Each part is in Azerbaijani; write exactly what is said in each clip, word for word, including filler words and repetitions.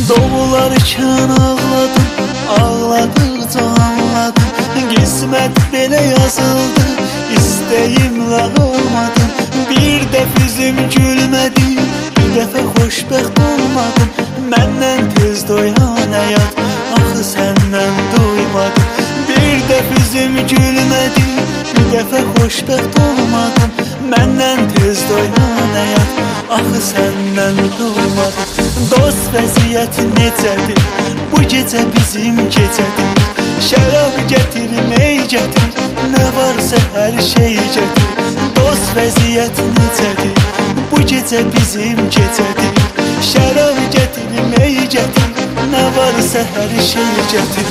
Doğularkən ağladım, ağladıqca anladım. Qismət belə yazıldı, istəyimlə olmadım. Bir dəf üzüm gülmədi, bir dəfə xoşbəxt olmadım. Məndən tez doyan həyat, axı səndən duymadım. Bir dəf üzüm gülmədi, bir dəfə xoşbəxt olmadım. Məndən tez doyan həyat, axı səndən duymadım. Dost vəziyyəti necədir, bu gecə bizim gecədir. Şərab gətir, mey gətir, nə varsa hər şey gətir. Dost vəziyyəti necədir, bu gecə bizim gecədir. Şərab gətir, mey gətir, nə varsa hər şey gətir.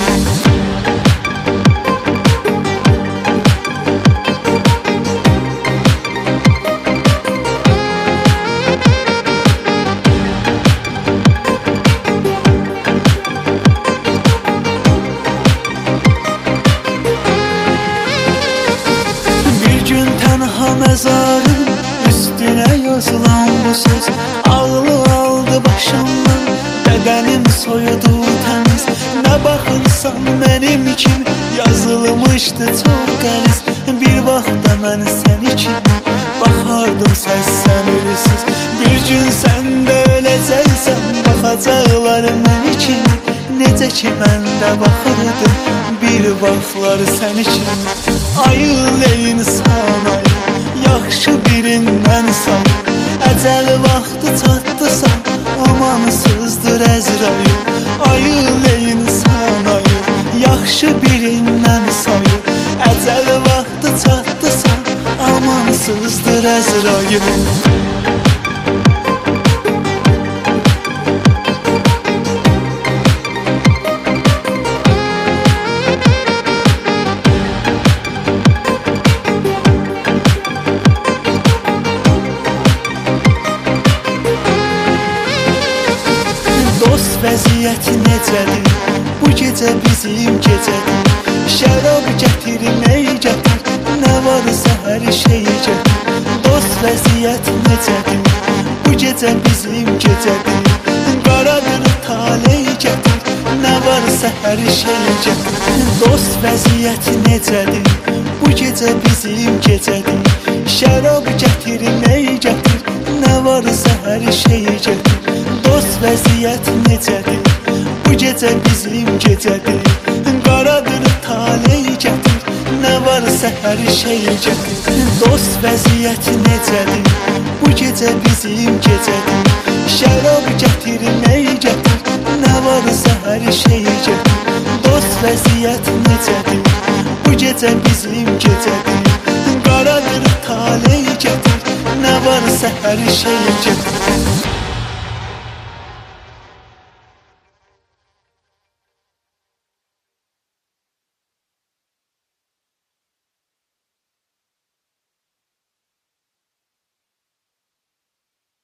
Məzarın üstünə yazılan bu söz ağlı aldı başımdan, bədənim soyudu təmiz. Nə baxırsan mənim kimi, yazılmışdı çox qəliz. Bir vaxtda mən səni kimi baxardım səs-sən ölüsüz. Bir gün sən də öləcəksən, baxacaqlar məni kimi. Necə ki mən də baxırdım bir vaxtlar səni kimi. Ayıl insan ayıl, yaxşı birindən say. Əcəl vaxtı çatdısa, amansızdır Əzrail. Ayıl insan ayıl, yaxşı birindən say. Əcəl vaxtı çatdısa, amansızdır Əzrail. Vəziyyəti necədir, bu gecə bizim gecədir. Şərab gətir, mey gətir, nə varsa hər şey gətir. Dost vəziyyəti necədir, bu gecə bizim gecədir. Qaradır taley gətir, nə varsa hər şey gətir. Dost vəziyyəti necədir, bu gecə bizim gecədir. Şərab gətir, mey gətir, nə varsa hər şey gətir. Dost vəziyyət necədir, bu gecə bizim gecədir. Qaradır taley gətir, nə varsa hər şey gətir. Dost vəziyyət necədir, bu gecə bizim gecədir. Şərab gətir, mey gətir, nə varsa hər şey gətir. Dost vəziyyət necədir, bu gecə bizim gecədir. Qaradır taley gətir, nə varsa hər şey gətir.